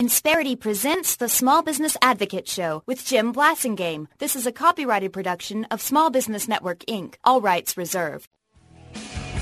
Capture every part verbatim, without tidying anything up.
Insperity presents the Small Business Advocate Show with Jim Blasingame. This is a copyrighted production of Small Business Network, Incorporated. All rights reserved. There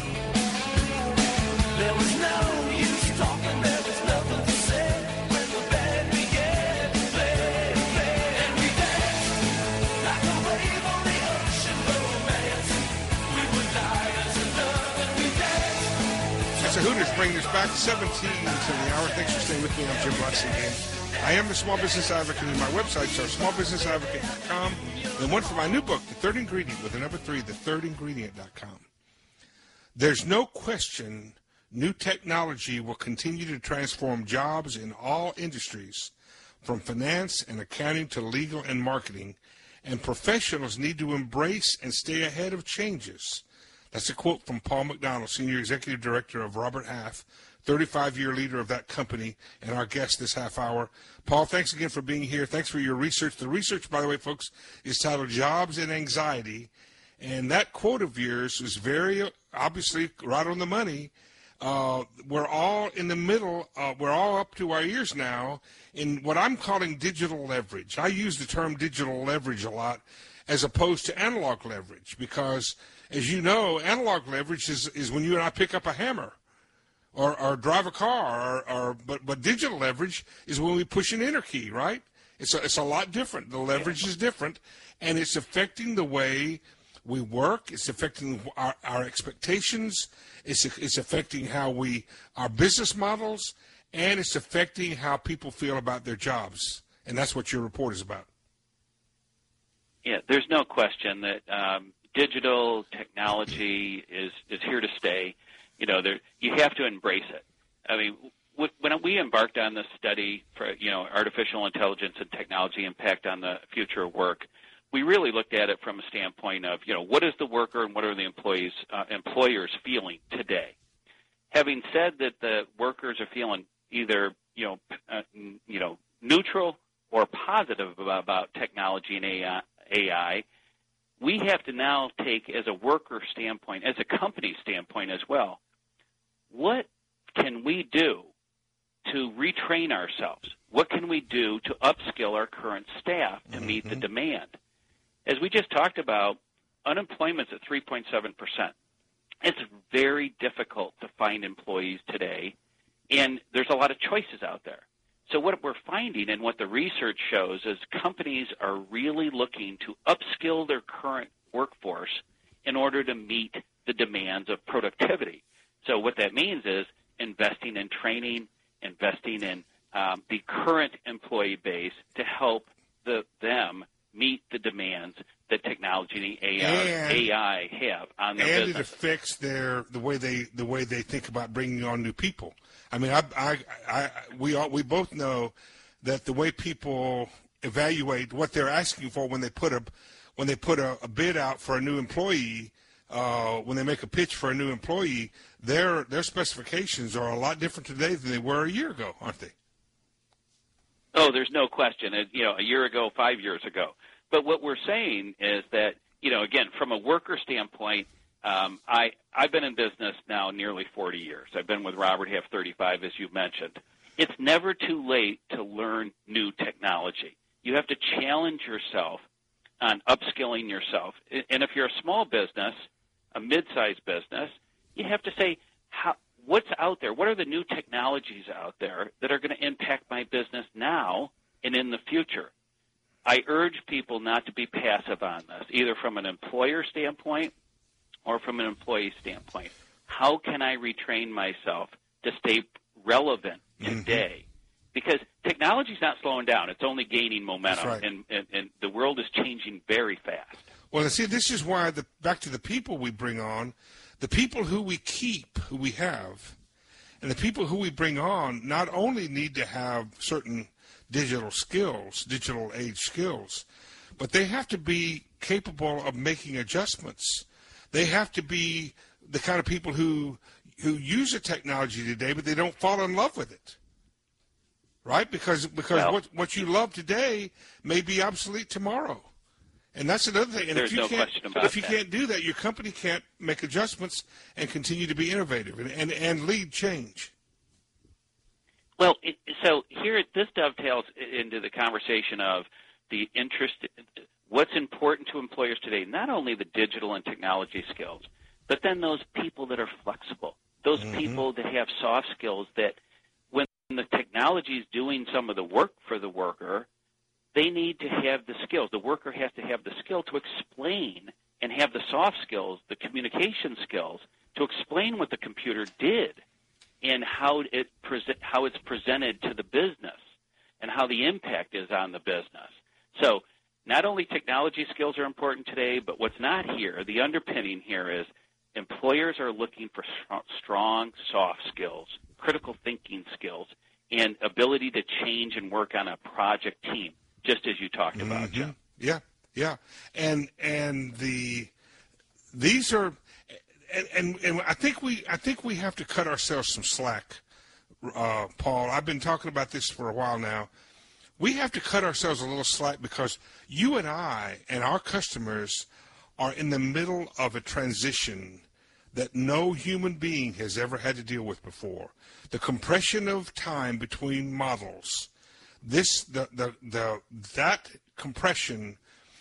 was no use talking, there was nothing to say. When the band began to play, play, and we danced like a wave on the ocean, romance. We would die as a love, and we danced. That's a Hooters bringing us back seventeen to the hour. Thanks for staying with me. I'm Jim Blasingame. I am the Small Business Advocate, and my websites are small business advocate dot com. And one for my new book, The Third Ingredient, with the number three, the third ingredient dot com. There's no question new technology will continue to transform jobs in all industries, from finance and accounting to legal and marketing, and professionals need to embrace and stay ahead of changes. That's a quote from Paul McDonald, Senior Executive Director of Robert Half, thirty-five-year leader of that company, and our guest this half hour. Paul, thanks again for being here. Thanks for your research. The research, by the way, folks, is titled Jobs and Anxiety, and that quote of yours is very obviously right on the money. Uh, we're all in the middle. Uh, we're all up to our ears now in what I'm calling digital leverage. I use the term digital leverage a lot as opposed to analog leverage because, as you know, analog leverage is, is when you and I pick up a hammer or, or drive a car. Or, or but, but digital leverage is when we push an enter key, right? It's a, it's a lot different. The leverage is different, and it's affecting the way we work. It's affecting our, our expectations. It's it's affecting how we our business models, and it's affecting how people feel about their jobs. And that's what your report is about. Yeah, there's no question that um, digital technology is is here to stay. You know, there you have to embrace it. I mean, w- when we embarked on this study for you know artificial intelligence and technology impact on the future of work, we really looked at it from a standpoint of, you know, what is the worker and what are the employees, uh, employers feeling today? Having said that the workers are feeling either, you know, uh, you know, neutral or positive about, about technology and A I, A I, we have to now take, as a worker standpoint, as a company standpoint as well, what can we do to retrain ourselves? What can we do to upskill our current staff to mm-hmm. meet the demand? As we just talked about, unemployment's at three point seven percent. It's very difficult to find employees today, and there's a lot of choices out there. So what we're finding and what the research shows is companies are really looking to upskill their current workforce in order to meet the demands of productivity. So what that means is investing in training, investing in um, the current employee base to help the, them meet the demands that technology and A I, and, A I have on their and business. And it affects their the way they the way they think about bringing on new people. I mean, I, I, I we all, we both know that the way people evaluate what they're asking for when they put a when they put a, a bid out for a new employee, uh, when they make a pitch for a new employee, their their specifications are a lot different today than they were a year ago, aren't they? Oh, there's no question. You know, a year ago, five years ago. But what we're saying is that, you know, again, from a worker standpoint, um, I, I've been in business now nearly forty years. I've been with Robert Half thirty-five, as you mentioned. It's never too late to learn new technology. You have to challenge yourself on upskilling yourself. And if you're a small business, a mid-sized business, you have to say, how, what's out there? What are the new technologies out there that are going to impact my business now and in the future? I urge people not to be passive on this, either from an employer standpoint or from an employee standpoint. How can I retrain myself to stay relevant today? Mm-hmm. Because technology is not slowing down. It's only gaining momentum, right. and, and, and the world is changing very fast. Well, see, this is why, the, back to the people we bring on, the people who we keep, who we have, and the people who we bring on not only need to have certain digital skills, digital age skills, but they have to be capable of making adjustments. They have to be the kind of people who who use the technology today, but they don't fall in love with it, right? Because because well, what what you love today may be obsolete tomorrow. And that's another thing. And There's if you no can't, question about if you that. can't do that, your company can't make adjustments and continue to be innovative and, and, and lead change. Well, it, so here this dovetails into the conversation of the interest, what's important to employers today, not only the digital and technology skills, but then those people that are flexible, those mm-hmm. people that have soft skills that when the technology is doing some of the work for the worker, they need to have the skills. The worker has to have the skill to explain and have the soft skills, the communication skills, to explain what the computer did and how it present, how it's presented to the business and how the impact is on the business. So not only technology skills are important today, but what's not here, the underpinning here is employers are looking for strong soft skills, critical thinking skills, and ability to change and work on a project team, just as you talked about, mm-hmm. Jim. Yeah, yeah. And and the these are and, and, and I think we I think we have to cut ourselves some slack, uh, Paul. I've been talking about this for a while now. We have to cut ourselves a little slack because you and I and our customers are in the middle of a transition that no human being has ever had to deal with before. The compression of time between models, this the the, the that compression,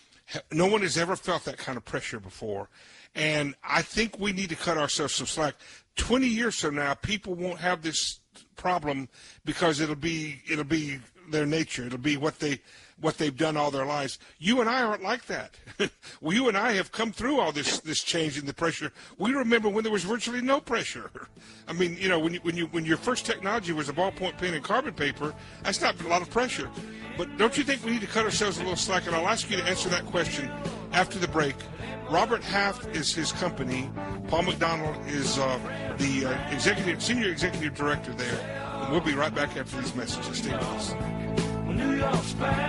no one has ever felt that kind of pressure before. And I think we need to cut ourselves some slack. Twenty years from now, people won't have this problem because it'll be it'll be their nature. It'll be what they what they've done all their lives. You and I aren't like that. Well, you and I have come through all this this change in the pressure. We remember when there was virtually no pressure. I mean, you know, when you, when you when your first technology was a ballpoint pen and carbon paper, that's not a lot of pressure. But don't you think we need to cut ourselves a little slack? And I'll ask you to answer that question after the break. Robert Half is his company. Paul McDonald is uh, the uh, executive, senior executive director there. And we'll be right back after these messages. Stay with us. New York's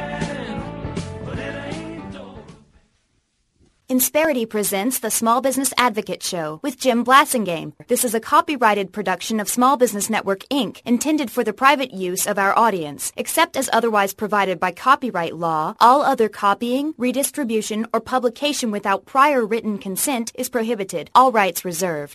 fine, but it ain't dope. Insperity presents the Small Business Advocate Show with Jim Blasingame. This is a copyrighted production of Small Business Network, Incorporated, intended for the private use of our audience. Except as otherwise provided by copyright law, all other copying, redistribution, or publication without prior written consent is prohibited. All rights reserved.